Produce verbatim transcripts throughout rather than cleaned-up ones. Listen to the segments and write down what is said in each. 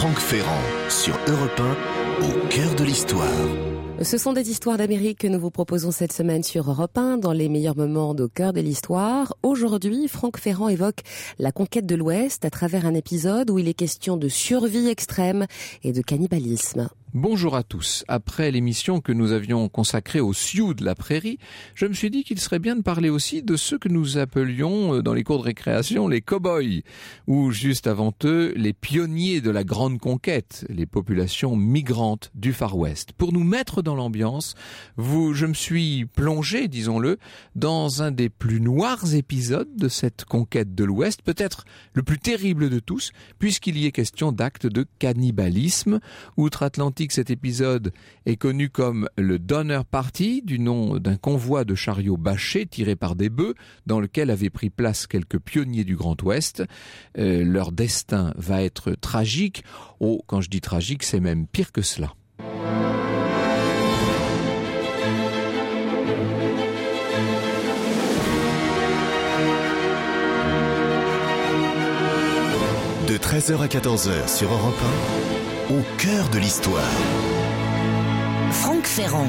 Franck Ferrand sur Europe un, au cœur de l'histoire. Ce sont des histoires d'Amérique que nous vous proposons cette semaine sur Europe un, dans les meilleurs moments au cœur de l'histoire. Aujourd'hui, Franck Ferrand évoque la conquête de l'Ouest à travers un épisode où il est question de survie extrême et de cannibalisme. Bonjour à tous. Après l'émission que nous avions consacrée aux Sioux de la prairie, je me suis dit qu'il serait bien de parler aussi de ceux que nous appelions dans les cours de récréation les cow-boys, ou juste avant eux, les pionniers de la grande conquête, les populations migrantes du Far West. Pour nous mettre dans l'ambiance, vous, je me suis plongé, disons-le, dans un des plus noirs épisodes de cette conquête de l'Ouest, peut-être le plus terrible de tous, puisqu'il y est question d'actes de cannibalisme. Outre-Atlantique, cet épisode est connu comme le Donner Party, du nom d'un convoi de chariots bâchés tirés par des bœufs, dans lequel avaient pris place quelques pionniers du Grand Ouest. Euh, leur destin va être tragique. Oh, quand je dis tragique, c'est même pire que cela. De treize heures à quatorze heures sur Europe un, au cœur de l'histoire. Franck Ferrand.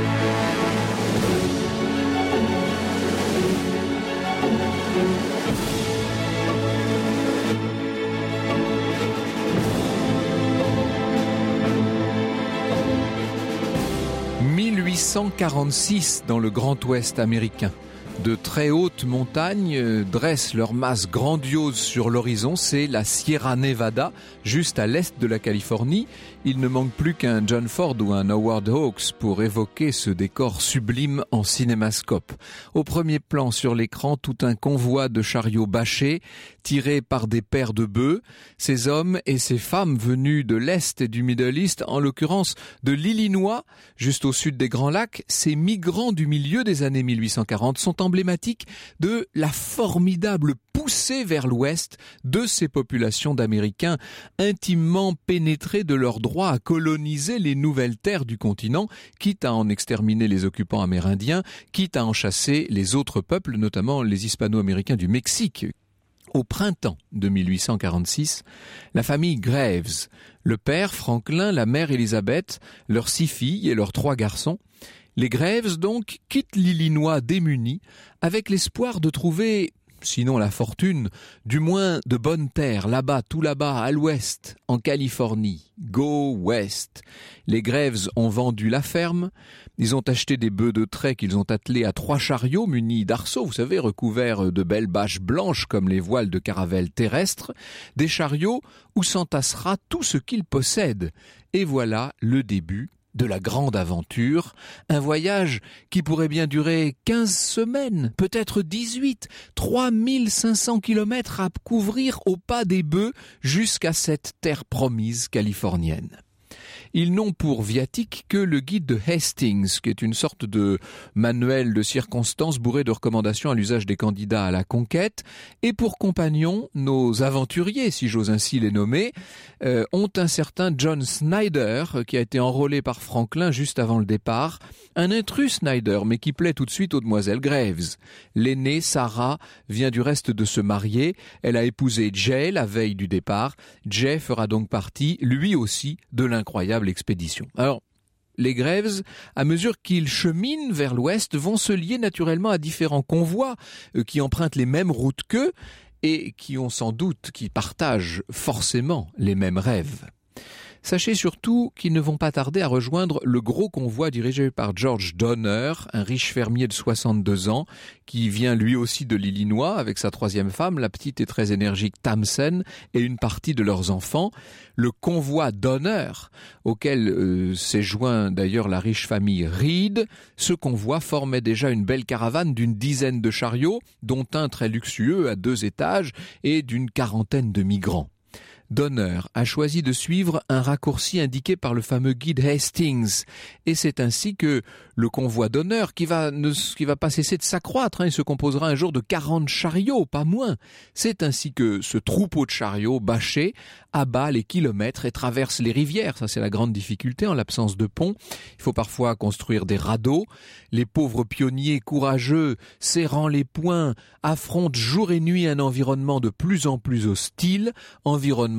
mille huit cent quarante-six dans le Grand Ouest américain. De très hautes montagnes dressent leur masse grandiose sur l'horizon, c'est la Sierra Nevada, juste à l'est de la Californie. Il ne manque plus qu'un John Ford ou un Howard Hawks pour évoquer ce décor sublime en cinémascope. Au premier plan sur l'écran, tout un convoi de chariots bâchés, tirés par des paires de bœufs. Ces hommes et ces femmes venus de l'Est et du Middle East, en l'occurrence de l'Illinois, juste au sud des Grands Lacs, ces migrants du milieu des années mille huit cent quarante sont emblématique de la formidable poussée vers l'ouest de ces populations d'Américains intimement pénétrés de leur droit à coloniser les nouvelles terres du continent, quitte à en exterminer les occupants amérindiens, quitte à en chasser les autres peuples, notamment les hispano-américains du Mexique. Au printemps de mille huit cent quarante-six, la famille Graves, le père Franklin, la mère Elizabeth, leurs six filles et leurs trois garçons, les Graves, donc, quittent l'Illinois démunis avec l'espoir de trouver, sinon la fortune, du moins de bonnes terres, là-bas, tout là-bas, à l'ouest, en Californie. Go West. Les Graves ont vendu la ferme, ils ont acheté des bœufs de trait qu'ils ont attelés à trois chariots munis d'arceaux, vous savez, recouverts de belles bâches blanches comme les voiles de caravelle terrestres, des chariots où s'entassera tout ce qu'ils possèdent. Et voilà le début de la grande aventure, un voyage qui pourrait bien durer quinze semaines, peut-être dix-huit, trois mille cinq cents kilomètres à couvrir au pas des bœufs jusqu'à cette terre promise californienne. Ils n'ont pour viatique que le guide de Hastings, qui est une sorte de manuel de circonstances bourré de recommandations à l'usage des candidats à la conquête. Et pour compagnons, nos aventuriers, si j'ose ainsi les nommer, euh, ont un certain John Snyder, qui a été enrôlé par Franklin juste avant le départ. Un intrus Snyder, mais qui plaît tout de suite aux demoiselles Graves. L'aînée, Sarah, vient du reste de se marier. Elle a épousé Jay la veille du départ. Jay fera donc partie, lui aussi, de l'incroyable expédition. Alors, les Graves, à mesure qu'ils cheminent vers l'ouest, vont se lier naturellement à différents convois euh, qui empruntent les mêmes routes qu'eux et qui ont sans doute, qui partagent forcément les mêmes rêves. Sachez surtout qu'ils ne vont pas tarder à rejoindre le gros convoi dirigé par George Donner, un riche fermier de soixante-deux ans, qui vient lui aussi de l'Illinois avec sa troisième femme, la petite et très énergique Tamsen, et une partie de leurs enfants. Le convoi Donner, auquel euh, s'est joint d'ailleurs la riche famille Reed, ce convoi formait déjà une belle caravane d'une dizaine de chariots, dont un très luxueux à deux étages, et d'une quarantaine de migrants. Donner a choisi de suivre un raccourci indiqué par le fameux guide Hastings. Et c'est ainsi que le convoi Donner, qui va ne qui va pas cesser de s'accroître, hein, il se composera un jour de quarante chariots, pas moins. C'est ainsi que ce troupeau de chariots bâchés abat les kilomètres et traverse les rivières. Ça, c'est la grande difficulté en l'absence de pont. Il faut parfois construire des radeaux. Les pauvres pionniers courageux, serrant les poings, affrontent jour et nuit un environnement de plus en plus hostile, environnement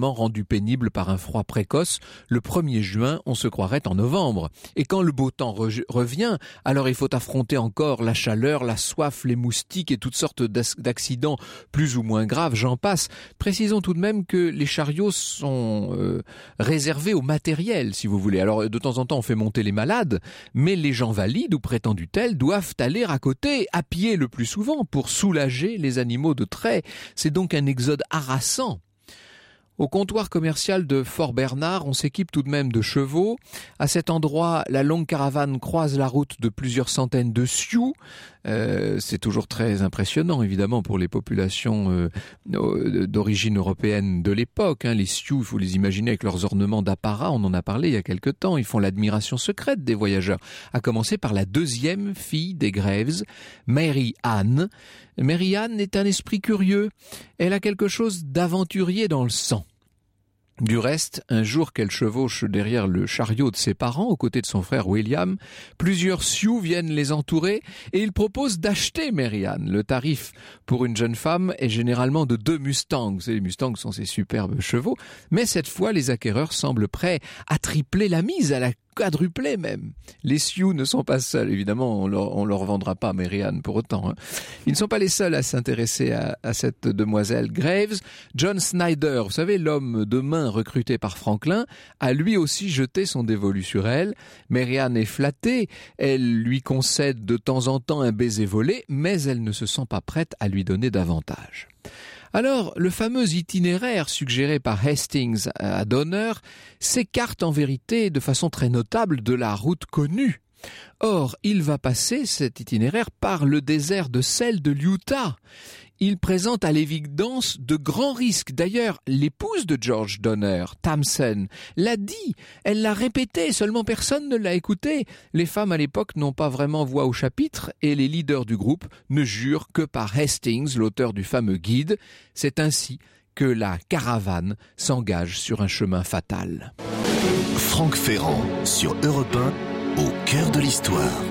évidemment rendu pénible par un froid précoce. Le premier juin, on se croirait en novembre. Et quand le beau temps re- revient, alors il faut affronter encore la chaleur, la soif, les moustiques et toutes sortes d'accidents plus ou moins graves, j'en passe. Précisons tout de même que les chariots sont euh, réservés au matériel, si vous voulez. Alors de temps en temps, on fait monter les malades, mais les gens valides ou prétendus tels doivent aller à côté, à pied le plus souvent, pour soulager les animaux de trait. C'est donc un exode harassant. Au comptoir commercial de Fort-Bernard, on s'équipe tout de même de chevaux. À cet endroit, la longue caravane croise la route de plusieurs centaines de Sioux. Euh, c'est toujours très impressionnant, évidemment, pour les populations euh, d'origine européenne de l'époque. Hein. Les Sioux, il faut les imaginer avec leurs ornements d'apparat, on en a parlé il y a quelque temps. Ils font l'admiration secrète des voyageurs, à commencer par la deuxième fille des Graves, Mary Ann. Mary Ann est un esprit curieux. Elle a quelque chose d'aventurier dans le sang. Du reste, un jour qu'elle chevauche derrière le chariot de ses parents, aux côtés de son frère William, plusieurs Sioux viennent les entourer et ils proposent d'acheter Mary Ann. Le tarif pour une jeune femme est généralement de deux Mustangs. Les Mustangs sont ces superbes chevaux, mais cette fois, les acquéreurs semblent prêts à tripler la mise, à la quadruplé même. Les Sioux ne sont pas seuls, évidemment, on leur, on leur vendra pas Mary Ann pour autant. Hein. Ils ne sont pas les seuls à s'intéresser à, à cette demoiselle Graves. John Snyder, vous savez, l'homme de main recruté par Franklin, a lui aussi jeté son dévolu sur elle. Mary Ann est flattée, elle lui concède de temps en temps un baiser volé, mais elle ne se sent pas prête à lui donner davantage. Alors, le fameux itinéraire suggéré par Hastings à Donner s'écarte en vérité de façon très notable de la route connue. Or, il va passer cet itinéraire par le désert de sel de l'Utah. Il présente à l'évidence de grands risques. D'ailleurs, l'épouse de George Donner, Tamsen, l'a dit. Elle l'a répété, seulement personne ne l'a écouté. Les femmes à l'époque n'ont pas vraiment voix au chapitre et les leaders du groupe ne jurent que par Hastings, l'auteur du fameux guide. C'est ainsi que la caravane s'engage sur un chemin fatal. Franck Ferrand sur Europe un, au cœur de l'histoire.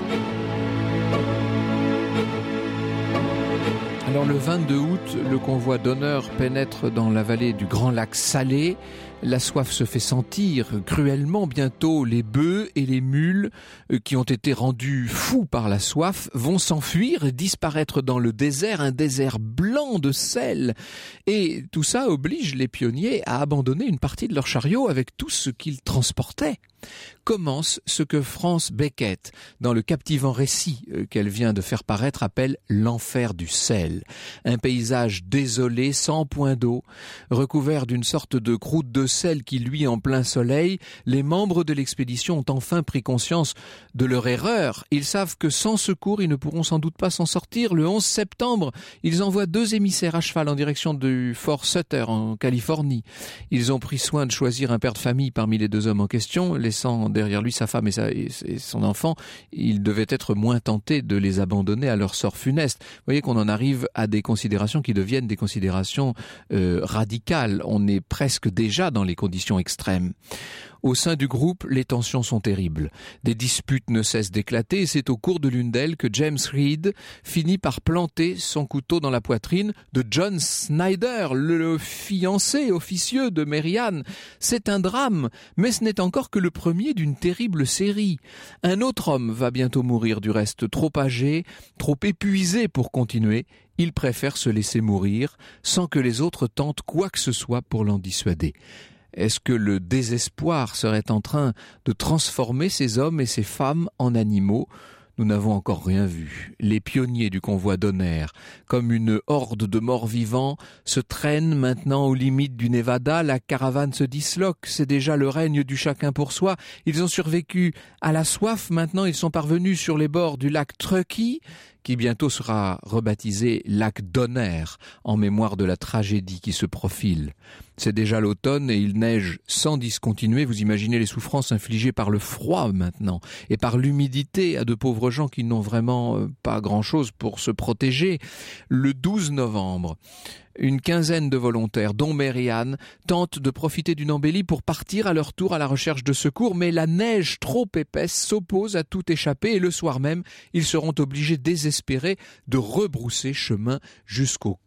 Alors le vingt-deux août, le convoi Donner pénètre dans la vallée du Grand Lac Salé. La soif se fait sentir cruellement. Bientôt, les bœufs et les mules, euh, qui ont été rendus fous par la soif, vont s'enfuir et disparaître dans le désert, un désert blanc de sel. Et tout ça oblige les pionniers à abandonner une partie de leur chariot avec tout ce qu'ils transportaient. Commence ce que France Beckett, dans le captivant récit qu'elle vient de faire paraître, appelle l'enfer du sel. Un paysage désolé, sans point d'eau, recouvert d'une sorte de croûte de sel qui luit en plein soleil. Les membres de l'expédition ont enfin pris conscience de leur erreur. Ils savent que sans secours, ils ne pourront sans doute pas s'en sortir. Le onze septembre, ils envoient deux émissaires à cheval en direction du Fort Sutter, en Californie. Ils ont pris soin de choisir un père de famille parmi les deux hommes en question, laissant derrière lui sa femme et, sa, et son enfant. Il devait être moins tenté de les abandonner à leur sort funeste. Vous voyez qu'on en arrive à des considérations qui deviennent des considérations euh, radicales. On est presque déjà dans les conditions extrêmes. Au sein du groupe, les tensions sont terribles. Des disputes ne cessent d'éclater et c'est au cours de l'une d'elles que James Reed finit par planter son couteau dans la poitrine de John Snyder, le fiancé officieux de Mary Ann. C'est un drame, mais ce n'est encore que le premier d'une terrible série. Un autre homme va bientôt mourir, du reste trop âgé, trop épuisé pour continuer. Il préfère se laisser mourir sans que les autres tentent quoi que ce soit pour l'en dissuader. Est-ce que le désespoir serait en train de transformer ces hommes et ces femmes en animaux ? Nous n'avons encore rien vu. Les pionniers du convoi Donner, comme une horde de morts vivants, se traînent maintenant aux limites du Nevada. La caravane se disloque, c'est déjà le règne du chacun pour soi. Ils ont survécu à la soif, maintenant ils sont parvenus sur les bords du lac Truckee, qui bientôt sera rebaptisé lac Donner, en mémoire de la tragédie qui se profile. C'est déjà l'automne et il neige sans discontinuer. Vous imaginez les souffrances infligées par le froid maintenant et par l'humidité à de pauvres gens qui n'ont vraiment pas grand-chose pour se protéger. Le douze novembre, une quinzaine de volontaires, dont Mary Ann, tentent de profiter d'une embellie pour partir à leur tour à la recherche de secours, mais la neige trop épaisse s'oppose à tout échapper et le soir même, ils seront obligés désespérés de rebrousser chemin jusqu'au camp.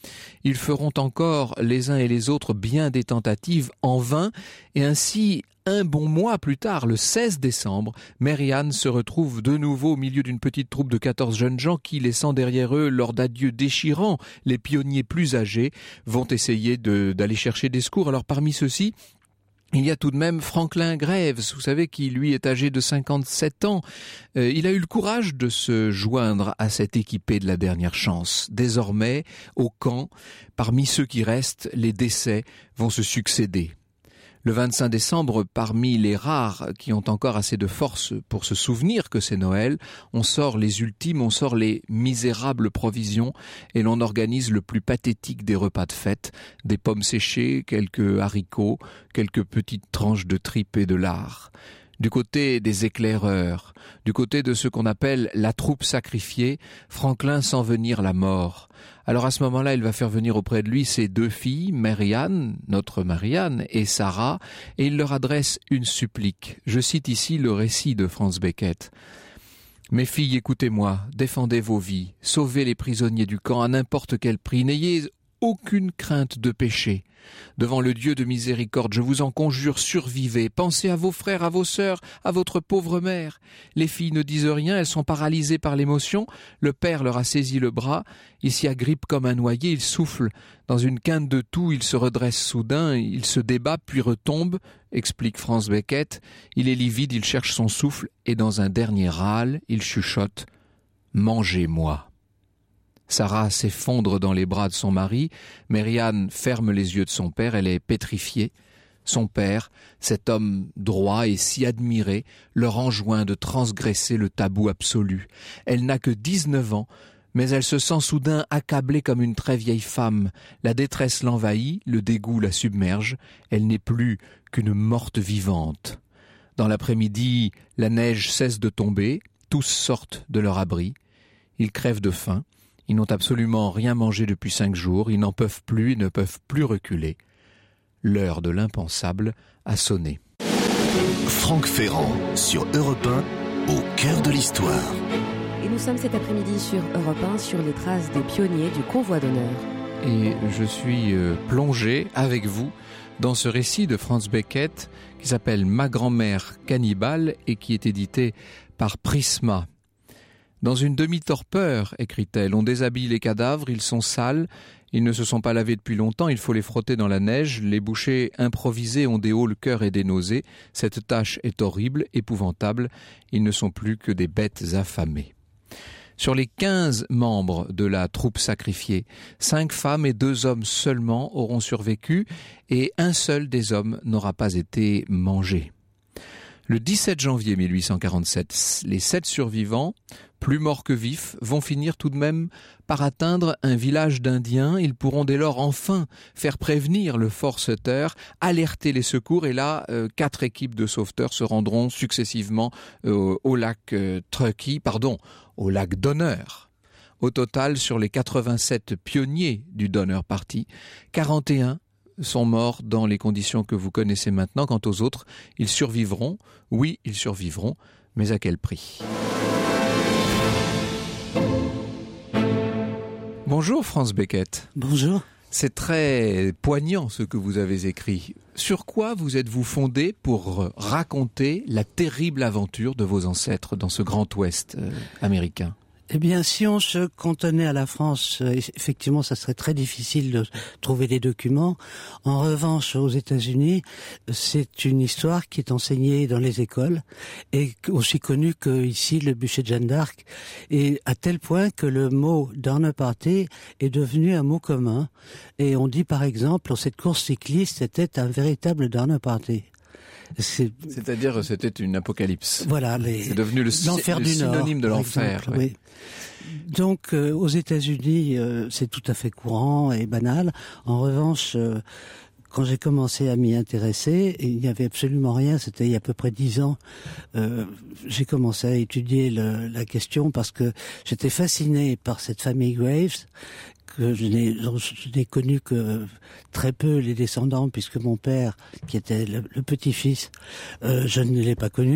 Ils feront encore les uns et les autres bien des tentatives en vain, et ainsi, un bon mois plus tard, le seize décembre, Mary-Anne se retrouve de nouveau au milieu d'une petite troupe de quatorze jeunes gens qui, laissant derrière eux lors d'adieux déchirants les pionniers plus âgés, vont essayer de, d'aller chercher des secours. Alors parmi ceux-ci, il y a tout de même Franklin Graves, vous savez, qui lui est âgé de cinquante-sept ans. Euh, il a eu le courage de se joindre à cette équipée de la dernière chance. Désormais, au camp, parmi ceux qui restent, les décès vont se succéder. Le vingt-cinq décembre, parmi les rares qui ont encore assez de force pour se souvenir que c'est Noël, on sort les ultimes, on sort les misérables provisions et l'on organise le plus pathétique des repas de fête, des pommes séchées, quelques haricots, quelques petites tranches de tripes et de lard. Du côté des éclaireurs, du côté de ce qu'on appelle la troupe sacrifiée, Franklin sent venir la mort. Alors à ce moment-là, il va faire venir auprès de lui ses deux filles, Mary-Anne, notre Mary-Anne, et Sarah, et il leur adresse une supplique. Je cite ici le récit de Franz Beckett. « Mes filles, écoutez-moi, défendez vos vies, sauvez les prisonniers du camp à n'importe quel prix, n'ayez aucune crainte de péché. Devant le Dieu de miséricorde, je vous en conjure, survivez. Pensez à vos frères, à vos sœurs, à votre pauvre mère. Les filles ne disent rien, elles sont paralysées par l'émotion. Le père leur a saisi le bras, il s'y agrippe comme un noyé, il souffle. Dans une quinte de toux, il se redresse soudain, il se débat, puis retombe, explique Franz Beckett. Il est livide, il cherche son souffle, et dans un dernier râle, il chuchote « Mangez-moi ». Sarah s'effondre dans les bras de son mari. Mary-Anne ferme les yeux de son père, elle est pétrifiée. Son père, cet homme droit et si admiré, leur enjoint de transgresser le tabou absolu. Elle n'a que dix-neuf ans, mais elle se sent soudain accablée comme une très vieille femme. La détresse l'envahit, le dégoût la submerge. Elle n'est plus qu'une morte vivante. Dans l'après-midi, la neige cesse de tomber, tous sortent de leur abri. Ils crèvent de faim. Ils n'ont absolument rien mangé depuis cinq jours, ils n'en peuvent plus, ils ne peuvent plus reculer. L'heure de l'impensable a sonné. Franck Ferrand sur Europe un, au cœur de l'histoire. Et nous sommes cet après-midi sur Europe un, sur les traces des pionniers du convoi d'honneur. Et je suis euh, plongé avec vous dans ce récit de Franz Beckett qui s'appelle « Ma grand-mère cannibale » et qui est édité par Prisma. Dans une demi-torpeur, écrit-elle, on déshabille les cadavres, ils sont sales, ils ne se sont pas lavés depuis longtemps, il faut les frotter dans la neige, les bouchers improvisés ont des hauts le cœur et des nausées, cette tâche est horrible, épouvantable, ils ne sont plus que des bêtes affamées. Sur les quinze membres de la troupe sacrifiée, cinq femmes et deux hommes seulement auront survécu et un seul des hommes n'aura pas été mangé. Le dix-sept janvier mille huit cent quarante-sept, les sept survivants, plus morts que vifs, vont finir tout de même par atteindre un village d'Indiens. Ils pourront dès lors enfin faire prévenir le Fort Sutter, alerter les secours et là, euh, quatre équipes de sauveteurs se rendront successivement euh, au lac euh, Truckee, pardon, au lac Donner. Au total, sur les quatre-vingt-sept pionniers du Donner Party, quarante et un sont morts dans les conditions que vous connaissez maintenant. Quant aux autres, ils survivront. Oui, ils survivront, mais à quel prix ? Bonjour Franz Beckett. Bonjour. C'est très poignant ce que vous avez écrit. Sur quoi vous êtes-vous fondé pour raconter la terrible aventure de vos ancêtres dans ce grand ouest euh, américain ? Eh bien, si on se cantonnait à la France, effectivement, ça serait très difficile de trouver des documents. En revanche, aux États-Unis, c'est une histoire qui est enseignée dans les écoles et aussi connue que ici, le bûcher de Jeanne d'Arc, et à tel point que le mot Donner Party est devenu un mot commun. Et on dit, par exemple, cette course cycliste était un véritable Donner Party. C'est... C'est-à-dire c'était une apocalypse. Voilà, les... c'est devenu le, l'enfer le du synonyme Nord, de l'enfer. Exemple, oui. Donc euh, aux États-Unis, euh, c'est tout à fait courant et banal. En revanche, euh, quand j'ai commencé à m'y intéresser, il n'y avait absolument rien. C'était il y a à peu près dix ans. Euh, j'ai commencé à étudier le, la question parce que j'étais fasciné par cette famille Graves. Que je n'ai, je n'ai connu que très peu les descendants, puisque mon père, qui était le, le petit-fils, euh, je ne l'ai pas connu.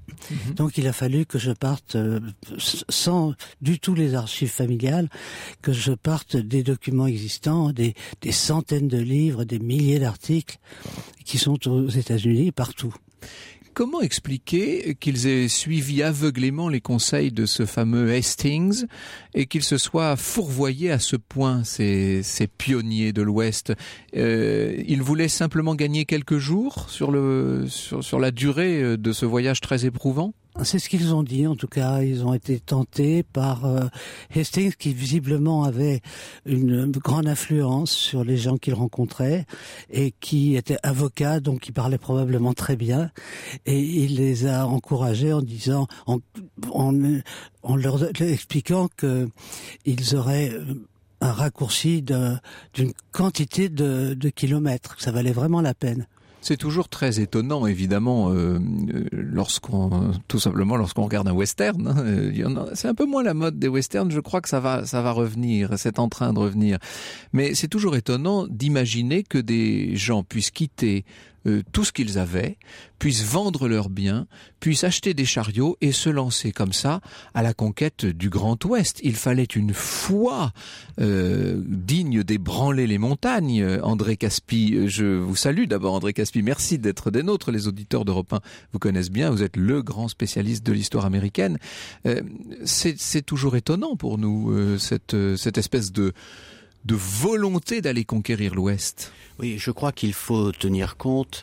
Mmh. Donc il a fallu que je parte, euh, sans du tout les archives familiales, que je parte des documents existants, des, des centaines de livres, des milliers d'articles qui sont aux États-Unis, partout. Comment expliquer qu'ils aient suivi aveuglément les conseils de ce fameux Hastings et qu'ils se soient fourvoyés à ce point, ces, ces pionniers de l'Ouest? euh, Ils voulaient simplement gagner quelques jours sur, le, sur, sur la durée de ce voyage très éprouvant? C'est ce qu'ils ont dit, en tout cas. Ils ont été tentés par euh, Hastings, qui visiblement avait une grande influence sur les gens qu'il rencontrait et qui était avocat, donc il parlait probablement très bien. Et il les a encouragés en disant, en, en, en leur expliquant que ils auraient un raccourci de, d'une quantité de, de kilomètres, que ça valait vraiment la peine. C'est toujours très étonnant, évidemment, euh, lorsqu'on, tout simplement, lorsqu'on regarde un western. Hein, il y en a, c'est un peu moins la mode des westerns. Je crois que ça va, ça va revenir. C'est en train de revenir. Mais c'est toujours étonnant d'imaginer que des gens puissent quitter euh, tout ce qu'ils avaient, puissent vendre leurs biens, puissent acheter des chariots et se lancer comme ça à la conquête du Grand Ouest. Il fallait une foi euh, digne d'ébranler les montagnes. André Caspi, je vous salue d'abord, André Caspi. Merci d'être des nôtres. Les auditeurs d'Europe un vous connaissent bien. Vous êtes le grand spécialiste de l'histoire américaine. Euh, c'est, c'est toujours étonnant pour nous, euh, cette, cette espèce de de volonté d'aller conquérir l'Ouest. Oui, je crois qu'il faut tenir compte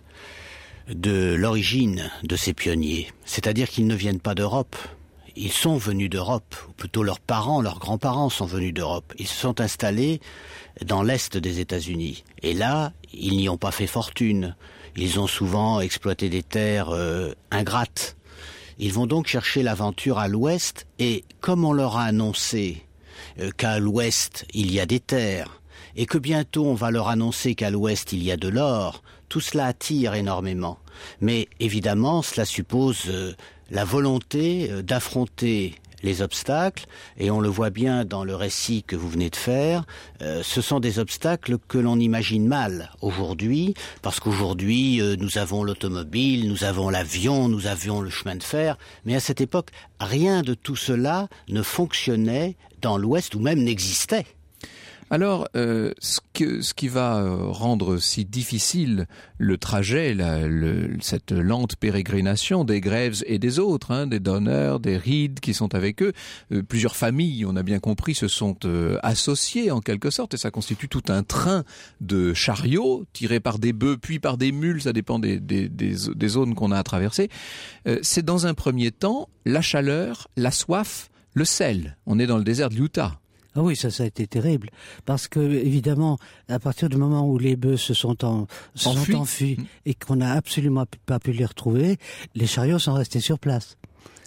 de l'origine de ces pionniers. C'est-à-dire qu'ils ne viennent pas d'Europe. Ils sont venus d'Europe, ou plutôt leurs parents, leurs grands-parents sont venus d'Europe. Ils se sont installés dans l'Est des États-Unis. Et là, ils n'y ont pas fait fortune. Ils ont souvent exploité des terres euh, ingrates. Ils vont donc chercher l'aventure à l'Ouest, et comme on leur a annoncé qu'à l'ouest il y a des terres et que bientôt on va leur annoncer qu'à l'ouest il y a de l'or, tout cela attire énormément. Mais évidemment cela suppose euh, la volonté euh, d'affronter les obstacles, et on le voit bien dans le récit que vous venez de faire, euh, ce sont des obstacles que l'on imagine mal aujourd'hui, parce qu'aujourd'hui euh, nous avons l'automobile, nous avons l'avion, nous avions le chemin de fer, mais à cette époque rien de tout cela ne fonctionnait dans l'Ouest, ou même n'existait. Alors, euh, ce, que, ce qui va rendre si difficile le trajet, la, le, cette lente pérégrination des Graves et des autres, hein, des Donner, des Reed qui sont avec eux, euh, plusieurs familles, on a bien compris, se sont euh, associées en quelque sorte, et ça constitue tout un train de chariots tirés par des bœufs, puis par des mules, ça dépend des, des, des, des zones qu'on a à traverser. Euh, c'est dans un premier temps la chaleur, la soif, le sel. On est dans le désert de l'Utah. Ah oui, ça, ça a été terrible. Parce que, évidemment, à partir du moment où les bœufs se sont, en, se enfuis. sont enfuis et qu'on n'a absolument pas pu les retrouver, les chariots sont restés sur place.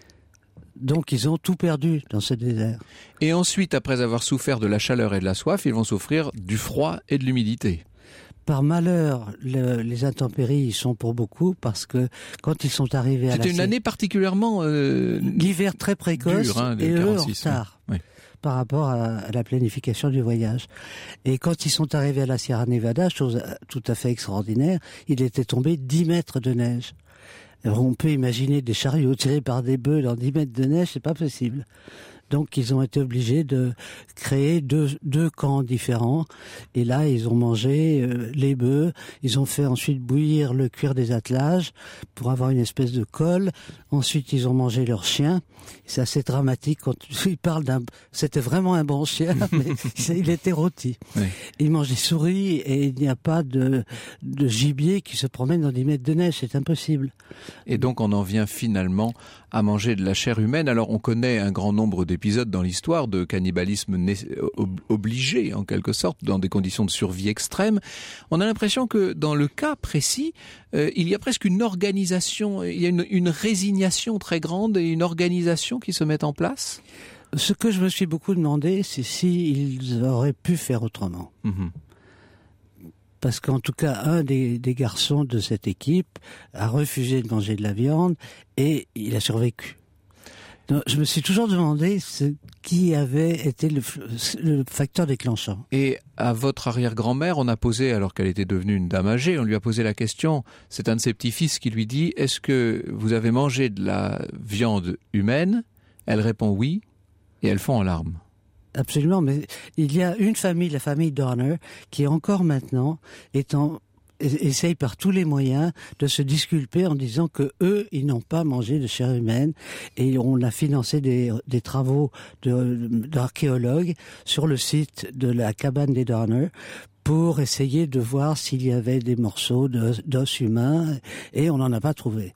Donc, ils ont tout perdu dans ce désert. Et ensuite, après avoir souffert de la chaleur et de la soif, ils vont souffrir du froid et de l'humidité. Par malheur, le, les intempéries y sont pour beaucoup, parce que quand ils sont arrivés à C'était la... une année particulièrement... Euh, l'hiver très précoce, dur, hein, et eux en quarante-six, retard. Oui. Par rapport à, à la planification du voyage. Et quand ils sont arrivés à la Sierra Nevada, chose tout à fait extraordinaire, il était tombé dix mètres de neige. Alors on peut imaginer des chariots tirés par des bœufs dans dix mètres de neige, c'est pas possible. Donc ils ont été obligés de créer deux, deux camps différents. Et là, ils ont mangé euh, les bœufs. Ils ont fait ensuite bouillir le cuir des attelages pour avoir une espèce de colle. Ensuite, ils ont mangé leurs chiens. C'est assez dramatique quand ils parlent d'un... C'était vraiment un bon chien, mais il était rôti. Oui. Ils mangent des souris et il n'y a pas de, de gibier qui se promène dans dix mètres de neige. C'est impossible. Et donc, on en vient finalement à manger de la chair humaine. Alors, on connaît un grand nombre d'épisodes dans l'histoire de cannibalisme obligé, en quelque sorte, dans des conditions de survie extrêmes. On a l'impression que, dans le cas précis, euh, il y a presque une organisation, il y a une, une résignation très grande et une organisation qui se met en place. Ce que je me suis beaucoup demandé, c'est s'ils auraient pu faire autrement. Mmh. Parce qu'en tout cas, un des, des garçons de cette équipe a refusé de manger de la viande et il a survécu. Donc, je me suis toujours demandé ce qui avait été le, le facteur déclenchant. Et à votre arrière-grand-mère, on a posé, alors qu'elle était devenue une dame âgée, on lui a posé la question, c'est un de ses petits-fils qui lui dit « Est-ce que vous avez mangé de la viande humaine ?» Elle répond « Oui » et elle fond en larmes. Absolument, mais il y a une famille, la famille Donner, qui encore maintenant est en... essaye par tous les moyens de se disculper en disant que eux, ils n'ont pas mangé de chair humaine, et on a financé des, des travaux de, d'archéologues sur le site de la cabane des Donner pour essayer de voir s'il y avait des morceaux de, d'os humains, et on n'en a pas trouvé.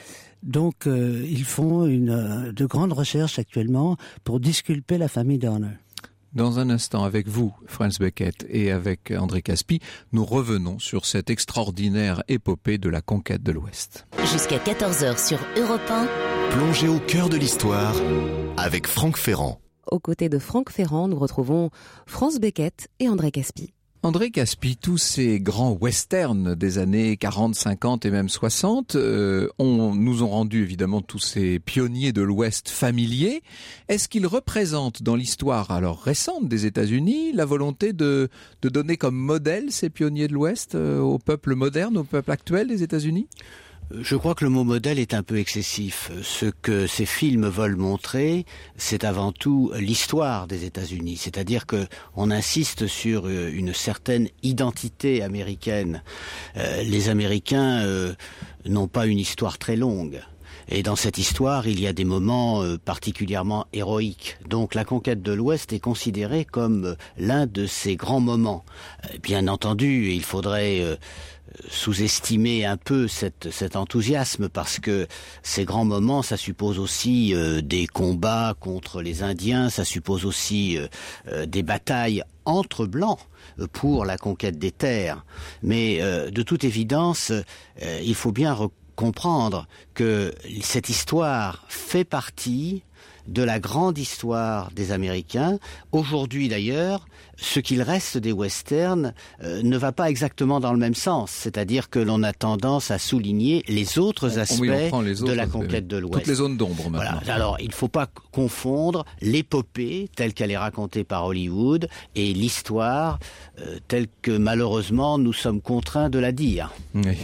Donc, euh, ils font une, de grandes recherches actuellement pour disculper la famille Donner. Dans un instant, avec vous, Franz Beckett, et avec André Caspi, nous revenons sur cette extraordinaire épopée de la conquête de l'Ouest. Jusqu'à quatorze heures sur Europe un. Plongez au cœur de l'histoire avec Franck Ferrand. Aux côtés de Franck Ferrand, nous retrouvons Franz Beckett et André Caspi. André Caspi, tous ces grands westerns des années quarante, cinquante et même soixante euh, on, nous ont rendu évidemment tous ces pionniers de l'Ouest familiers. Est-ce qu'ils représentent dans l'histoire alors récente des États-Unis la volonté de, de donner comme modèle ces pionniers de l'Ouest euh, au peuple moderne, au peuple actuel des États-Unis ? Je crois que le mot modèle est un peu excessif. Ce que ces films veulent montrer, c'est avant tout l'histoire des États-Unis. C'est-à-dire que on insiste sur une certaine identité américaine. Euh, les Américains euh, n'ont pas une histoire très longue. Et dans cette histoire, il y a des moments euh, particulièrement héroïques. Donc la conquête de l'Ouest est considérée comme euh, l'un de ces grands moments. Euh, bien entendu, il faudrait euh, sous-estimer un peu cette, cet enthousiasme parce que ces grands moments, ça suppose aussi euh, des combats contre les Indiens, ça suppose aussi euh, euh, des batailles entre blancs pour la conquête des terres. Mais euh, de toute évidence, euh, il faut bien reconnaître comprendre que cette histoire fait partie de la grande histoire des Américains. Aujourd'hui d'ailleurs, ce qu'il reste des westerns euh, ne va pas exactement dans le même sens. C'est-à-dire que l'on a tendance à souligner les autres aspects oui, les autres, de la conquête de l'Ouest. Toutes les zones d'ombre maintenant. Voilà. Alors, il ne faut pas confondre l'épopée telle qu'elle est racontée par Hollywood et l'histoire euh, telle que malheureusement nous sommes contraints de la dire. Oui.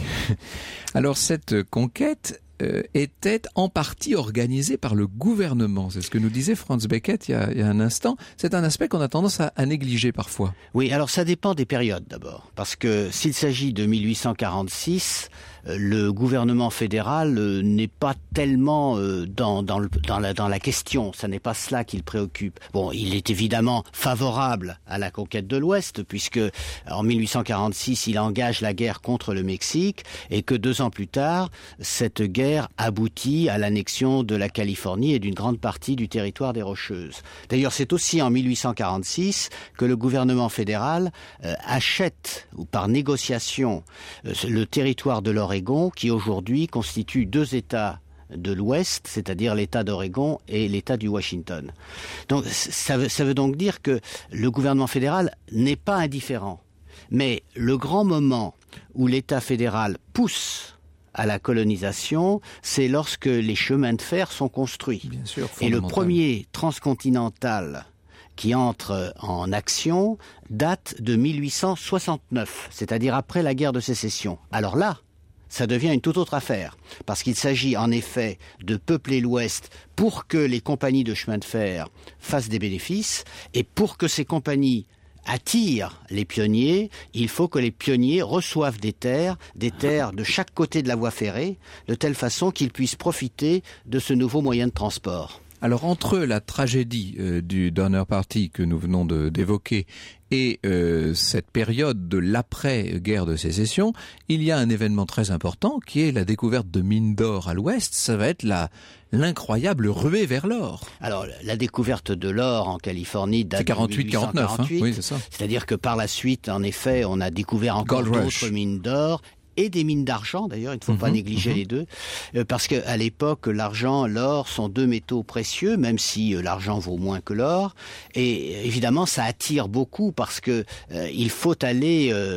Alors cette conquête euh, était en partie organisée par le gouvernement. C'est ce que nous disait Franz Beckett il y a, il y a un instant. C'est un aspect qu'on a tendance à, à négliger parfois. Oui, alors ça dépend des périodes d'abord. Parce que s'il s'agit de mille huit cent quarante-six, le gouvernement fédéral n'est pas tellement dans, dans, le, dans, la, dans la question. Ça n'est pas cela qui le préoccupe. Bon, il est évidemment favorable à la conquête de l'Ouest, puisque en mille huit cent quarante-six, il engage la guerre contre le Mexique, et que deux ans plus tard, cette guerre aboutit à l'annexion de la Californie et d'une grande partie du territoire des Rocheuses. D'ailleurs, c'est aussi en mille huit cent quarante-six que le gouvernement fédéral euh, achète, ou par négociation, euh, le territoire de l'Oregon, qui aujourd'hui constitue deux États de l'Ouest, c'est-à-dire l'État d'Oregon et l'État du Washington. Donc, ça veut, ça veut donc dire que le gouvernement fédéral n'est pas indifférent. Mais le grand moment où l'État fédéral pousse à la colonisation, c'est lorsque les chemins de fer sont construits. Bien sûr, et le premier transcontinental qui entre en action date de mille huit cent soixante-neuf, c'est-à-dire après la guerre de sécession. Alors là, ça devient une toute autre affaire, parce qu'il s'agit en effet de peupler l'Ouest pour que les compagnies de chemin de fer fassent des bénéfices, et pour que ces compagnies attirent les pionniers, il faut que les pionniers reçoivent des terres, des terres de chaque côté de la voie ferrée, de telle façon qu'ils puissent profiter de ce nouveau moyen de transport. Alors entre la tragédie euh, du Donner Party que nous venons de, d'évoquer et euh, cette période de l'après-guerre de sécession, il y a un événement très important qui est la découverte de mines d'or à l'ouest. Ça va être la, l'incroyable ruée vers l'or. Alors la découverte de l'or en Californie date de mille huit cent quarante-huit. Hein, oui, c'est ça. C'est-à-dire que par la suite, en effet, on a découvert encore Gold d'autres Rush. mines d'or. Et des mines d'argent, d'ailleurs, il ne faut mmh, pas négliger mmh. les deux, euh, parce qu'à l'époque, l'argent, l'or sont deux métaux précieux, même si euh, l'argent vaut moins que l'or. Et évidemment, ça attire beaucoup, parce que euh, il faut aller euh,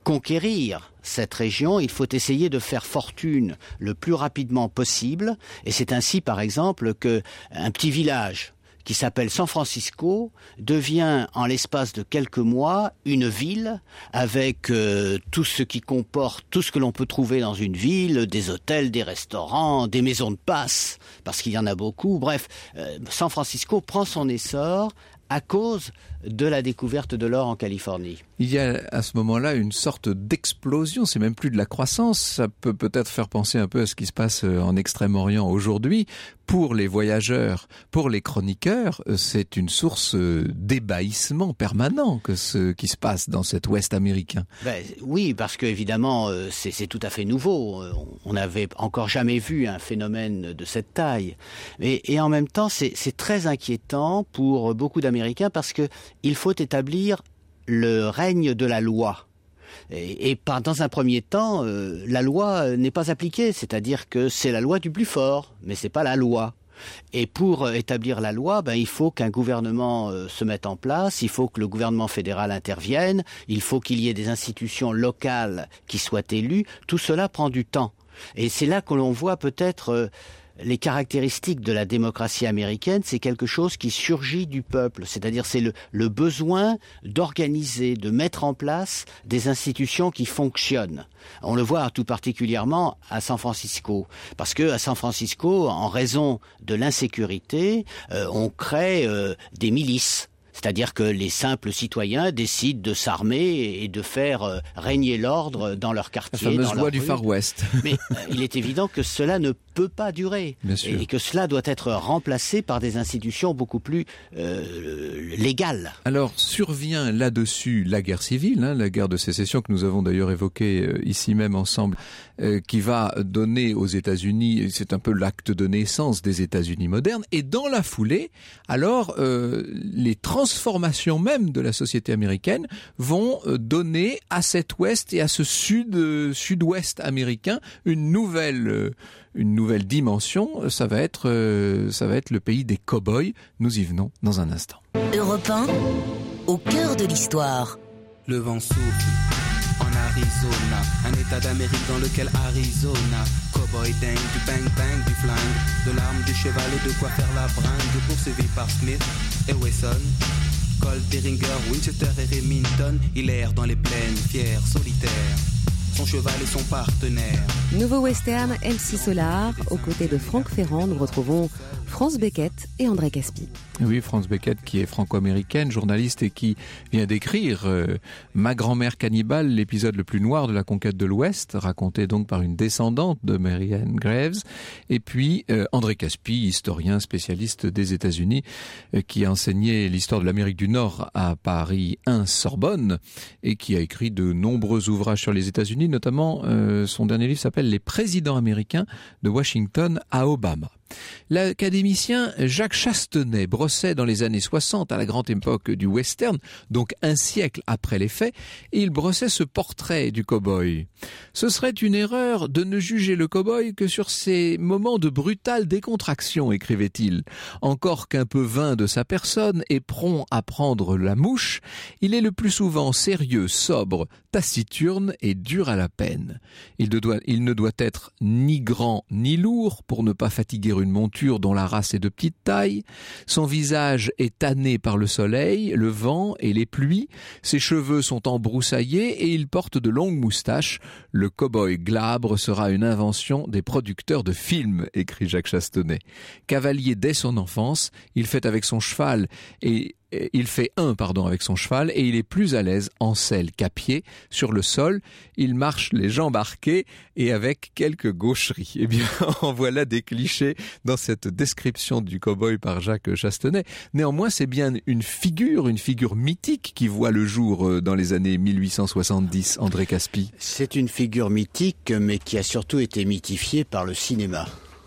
conquérir cette région, il faut essayer de faire fortune le plus rapidement possible. Et c'est ainsi, par exemple, qu'un petit village qui s'appelle San Francisco devient, en l'espace de quelques mois, une ville avec euh, tout ce qui comporte, tout ce que l'on peut trouver dans une ville, des hôtels, des restaurants, des maisons de passe, parce qu'il y en a beaucoup. Bref, euh, San Francisco prend son essor à cause de la découverte de l'or en Californie. Il y a à ce moment-là une sorte d'explosion, c'est même plus de la croissance, ça peut peut-être faire penser un peu à ce qui se passe en Extrême-Orient aujourd'hui. Pour les voyageurs, pour les chroniqueurs, c'est une source d'ébahissement permanent que ce qui se passe dans cet Ouest américain. Ben, oui, parce que évidemment, c'est, c'est tout à fait nouveau. On n'avait encore jamais vu un phénomène de cette taille. Et, et en même temps, c'est, c'est très inquiétant pour beaucoup d'Américains parce que il faut établir le règne de la loi. Et, et par, dans un premier temps, euh, la loi n'est pas appliquée, c'est-à-dire que c'est la loi du plus fort, mais c'est pas la loi. Et pour établir la loi, ben, il faut qu'un gouvernement euh, se mette en place, il faut que le gouvernement fédéral intervienne, il faut qu'il y ait des institutions locales qui soient élues. Tout cela prend du temps. Et c'est là que l'on voit peut-être euh, les caractéristiques de la démocratie américaine, c'est quelque chose qui surgit du peuple, c'est-à-dire c'est le, le besoin d'organiser, de mettre en place des institutions qui fonctionnent. On le voit tout particulièrement à San Francisco, parce que à San Francisco, en raison de l'insécurité, euh, on crée euh, des milices. C'est-à-dire que les simples citoyens décident de s'armer et de faire euh, régner l'ordre dans leur quartier. La fameuse dans loi leur du rue. Far West. Mais euh, il est évident que cela ne peut pas durer. Bien sûr. Et, et que cela doit être remplacé par des institutions beaucoup plus euh, légales. Alors survient là-dessus la guerre civile, hein, la guerre de sécession que nous avons d'ailleurs évoquée euh, ici même ensemble, euh, qui va donner aux États-Unis, c'est un peu l'acte de naissance des États-Unis modernes. Et dans la foulée, alors euh, les trans transformations même de la société américaine vont donner à cet ouest et à ce sud, euh, sud-ouest américain une nouvelle, euh, une nouvelle dimension. Ça va être, euh, ça va être le pays des cow-boys. Nous y venons dans un instant. Europe un, au cœur de l'histoire. Le vent souffle en Arizona, un état d'Amérique dans lequel Arizona, cowboy dingue, du bang bang, du flingue, de l'arme, du cheval et de quoi faire la bringue, poursuivi par Smith et Wesson, Colt, Derringer, Winchester et Remington, il erre dans les plaines, fier, solitaire, son cheval et son partenaire. Nouveau western M C Solar, aux côtés de Franck Ferrand, nous retrouvons France Beckett et André Caspi. Oui, France Beckett qui est franco-américaine, journaliste et qui vient d'écrire euh, Ma grand-mère cannibale, l'épisode le plus noir de la conquête de l'Ouest, raconté donc par une descendante de Marianne Graves. Et puis euh, André Caspi, historien spécialiste des États-Unis, euh, qui a enseigné l'histoire de l'Amérique du Nord à Paris un Sorbonne et qui a écrit de nombreux ouvrages sur les États-Unis, notamment euh, son dernier livre s'appelle Les présidents américains de Washington à Obama. L'académicien Jacques Chastenay brossait dans les années soixante, à la grande époque du western, donc un siècle après les faits, et il brossait ce portrait du cow-boy. Ce serait une erreur de ne juger le cow-boy que sur ses moments de brutale décontraction, écrivait-il. Encore qu'un peu vain de sa personne et prompt à prendre la mouche, il est le plus souvent sérieux, sobre, taciturne et dur à la peine. Il ne doit, il ne doit être ni grand ni lourd pour ne pas fatiguer une monture dont la race est de petite taille. Son visage est tanné par le soleil, le vent et les pluies. Ses cheveux sont embroussaillés et il porte de longues moustaches. Le cow-boy glabre sera une invention des producteurs de films, écrit Jacques Chastenay. Cavalier dès son enfance, il fait avec son cheval et Il fait un pardon avec son cheval et il est plus à l'aise en selle qu'à pied sur le sol. Il marche les jambes arquées et avec quelques gaucheries. Eh bien, en voilà des clichés dans cette description du cow-boy par Jacques Chastenay. Néanmoins, c'est bien une figure, une figure mythique qui voit le jour dans les années mille huit cent soixante-dix, André Caspi. C'est une figure mythique, mais qui a surtout été mythifiée par le cinéma.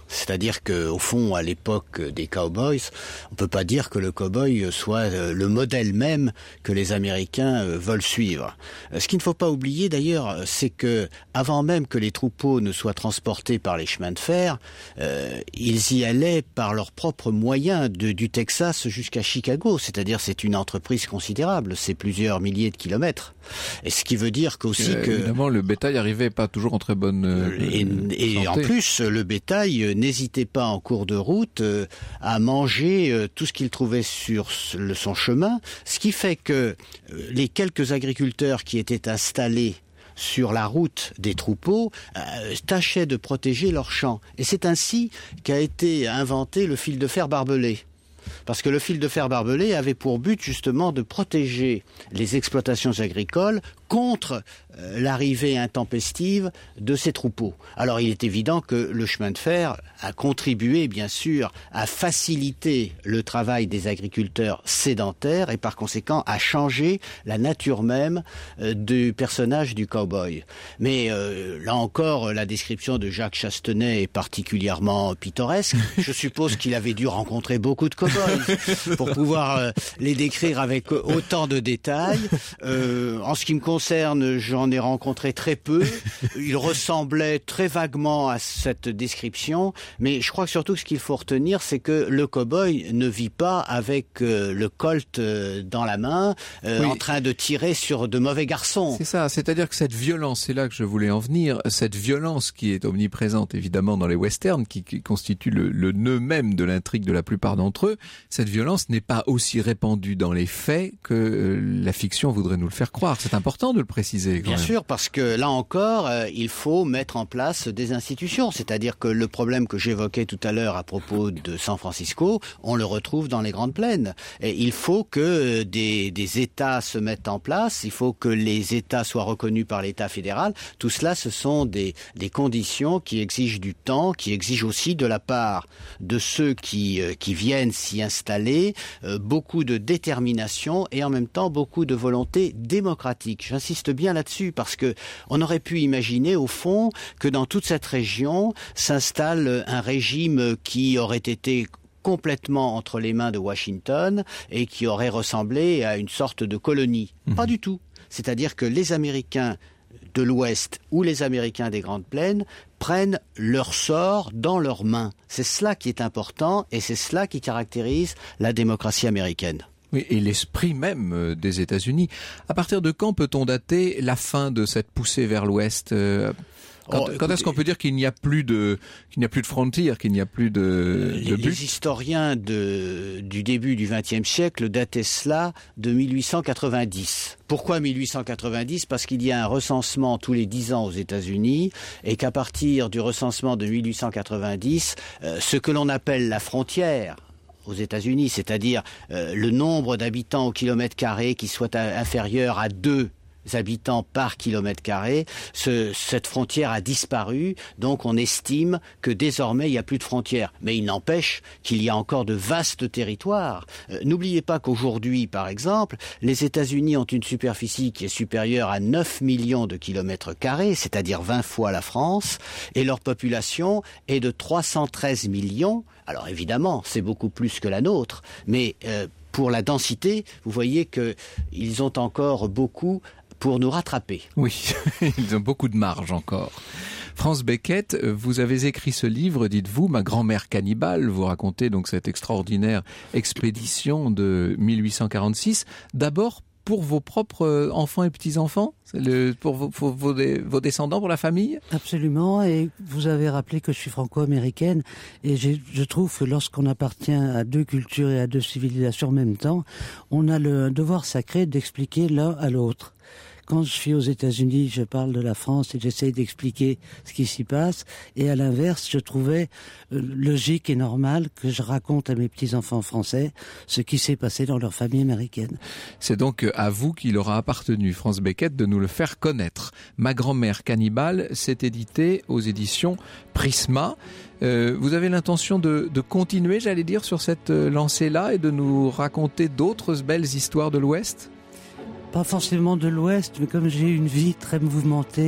C'est-à-dire qu'au fond, à l'époque des cowboys, on peut pas dire que le cowboy soit le modèle même que les Américains veulent suivre. Ce qu'il ne faut pas oublier d'ailleurs, c'est que avant même que les troupeaux ne soient transportés par les chemins de fer, euh, ils y allaient par leurs propres moyens de, du Texas jusqu'à Chicago. C'est-à-dire c'est une entreprise considérable, c'est plusieurs milliers de kilomètres. Et ce qui veut dire qu'aussi euh, que... Évidemment, le bétail n'arrivait pas toujours en très bonne euh, Et, et en plus, le bétail n'hésitait pas en cours de route euh, à manger euh, tout ce qu'il trouvait sur le, son chemin, ce qui fait que euh, les quelques agriculteurs qui étaient installés sur la route des troupeaux euh, tâchaient de protéger leurs champs. Et c'est ainsi qu'a été inventé le fil de fer barbelé. Parce que le fil de fer barbelé avait pour but justement de protéger les exploitations agricoles contre euh, l'arrivée intempestive de ces troupeaux. Alors il est évident que le chemin de fer a contribué bien sûr à faciliter le travail des agriculteurs sédentaires et par conséquent à changer la nature même euh, du personnage du cow-boy. Mais euh, là encore, la description de Jacques Chastenay est particulièrement pittoresque. Je suppose qu'il avait dû rencontrer beaucoup de cow-boys pour pouvoir euh, les décrire avec autant de détails. Euh, en ce qui me concerne, j'en ai rencontré très peu. Il ressemblait très vaguement à cette description, mais je crois que surtout ce qu'il faut retenir, c'est que le cow-boy ne vit pas avec euh, le colt euh, dans la main, euh, oui. en train de tirer sur de mauvais garçons. C'est ça, c'est-à-dire que cette violence, c'est là que je voulais en venir, cette violence qui est omniprésente évidemment dans les westerns, qui, qui constitue le, le nœud même de l'intrigue de la plupart d'entre eux, cette violence n'est pas aussi répandue dans les faits que euh, la fiction voudrait nous le faire croire. C'est important de le préciser. Bien sûr, parce que là encore, euh, il faut mettre en place des institutions. C'est-à-dire que le problème que j'évoquais tout à l'heure à propos de San Francisco, on le retrouve dans les Grandes Plaines. Et il faut que des, des États se mettent en place, il faut que les États soient reconnus par l'État fédéral. Tout cela, ce sont des, des conditions qui exigent du temps, qui exigent aussi de la part de ceux qui, euh, qui viennent s'y installer, euh, beaucoup de détermination et en même temps beaucoup de volonté démocratique. J'insiste bien là-dessus parce que on aurait pu imaginer au fond que dans toute cette région s'installe un régime qui aurait été complètement entre les mains de Washington et qui aurait ressemblé à une sorte de colonie. Mmh. Pas du tout. C'est-à-dire que les Américains de l'Ouest ou les Américains des Grandes Plaines prennent leur sort dans leurs mains. C'est cela qui est important et c'est cela qui caractérise la démocratie américaine. Oui, et l'esprit même des États-Unis. À partir de quand peut-on dater la fin de cette poussée vers l'Ouest ? Quand, oh, quand est-ce qu'on peut dire qu'il n'y a plus de, qu'il n'y a plus de frontières, qu'il n'y a plus de, les, de but ? Les historiens de, du début du vingtième siècle dataient cela de mille huit cent quatre-vingt-dix. Pourquoi mille huit cent quatre-vingt-dix ? Parce qu'il y a un recensement tous les dix ans aux États-Unis et qu'à partir du recensement de mille huit cent quatre-vingt-dix, euh, ce que l'on appelle la frontière aux États-Unis, c'est-à-dire euh, le nombre d'habitants au kilomètre carré qui soit à, inférieur à deux habitants par kilomètre carré, ce, cette frontière a disparu, donc on estime que désormais il n'y a plus de frontières. Mais il n'empêche qu'il y a encore de vastes territoires. Euh, n'oubliez pas qu'aujourd'hui, par exemple, les États-Unis ont une superficie qui est supérieure à neuf millions de kilomètres carrés, c'est-à-dire vingt fois la France, et leur population est de trois cent treize millions. Alors évidemment, c'est beaucoup plus que la nôtre, mais euh, pour la densité, vous voyez qu'ils ont encore beaucoup pour nous rattraper. Oui, ils ont beaucoup de marge encore. Franz Beckett, vous avez écrit ce livre, dites-vous, Ma grand-mère cannibale. Vous racontez donc cette extraordinaire expédition de mille huit cent quarante-six. D'abord, pour vos propres enfants et petits-enfants, le, pour, vos, pour vos, vos descendants, pour la famille ? Absolument, et vous avez rappelé que je suis franco-américaine, et j'ai, je trouve que lorsqu'on appartient à deux cultures et à deux civilisations en même temps, on a le devoir sacré d'expliquer l'un à l'autre. Quand je suis aux États-Unis, je parle de la France et j'essaye d'expliquer ce qui s'y passe. Et à l'inverse, je trouvais logique et normal que je raconte à mes petits-enfants français ce qui s'est passé dans leur famille américaine. C'est donc à vous qu'il aura appartenu, Franz Beckett, de nous le faire connaître. Ma grand-mère cannibale, c'est édité aux éditions Prisma. Euh, vous avez l'intention de, de continuer, j'allais dire, sur cette lancée-là et de nous raconter d'autres belles histoires de l'Ouest ? Pas forcément de l'Ouest, mais comme j'ai eu une vie très mouvementée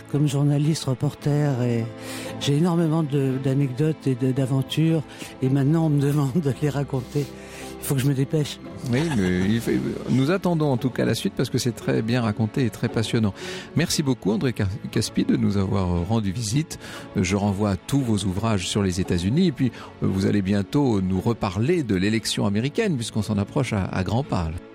comme journaliste, reporter, et j'ai énormément de, d'anecdotes et de, d'aventures, et maintenant on me demande de les raconter. Il faut que je me dépêche. Oui, mais il fait, nous attendons en tout cas la suite parce que c'est très bien raconté et très passionnant. Merci beaucoup André Caspi de nous avoir rendu visite. Je renvoie à tous vos ouvrages sur les États-Unis et puis vous allez bientôt nous reparler de l'élection américaine puisqu'on s'en approche à, à grands pas.